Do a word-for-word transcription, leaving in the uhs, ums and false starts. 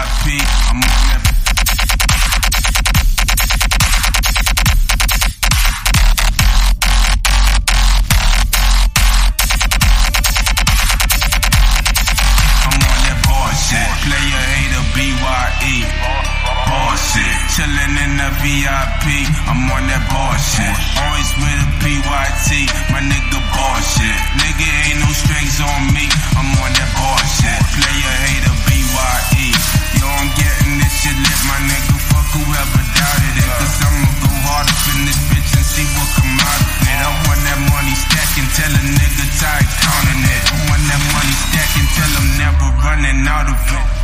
P. I'm on that. Player hater, B Y E, bullshit. Chillin' in the V I P, I'm on that bullshit. Always with a P Y T, my nigga bullshit. Nigga ain't no strings on me, I'm on that bullshit. Player hater, B Y E, yo, I'm getting this shit lit, my nigga. Fuck whoever doubted it, cause I'ma go hard up in this bitch and see what come out of it. I want that money stacking, tell a nigga tired counting it. I want that money stacking, tell I'm never running out of it.